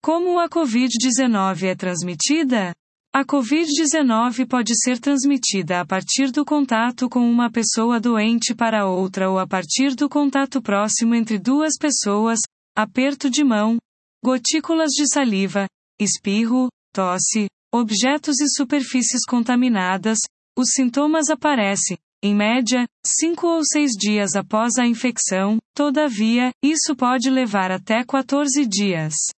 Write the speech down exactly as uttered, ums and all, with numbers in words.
Como a covid dezenove é transmitida? A covid dezenove pode ser transmitida a partir do contato com uma pessoa doente para outra ou a partir do contato próximo entre duas pessoas, aperto de mão, gotículas de saliva, espirro, tosse, objetos e superfícies contaminadas. Os sintomas aparecem, em média, cinco ou seis dias após a infecção. Todavia, isso pode levar até quatorze dias.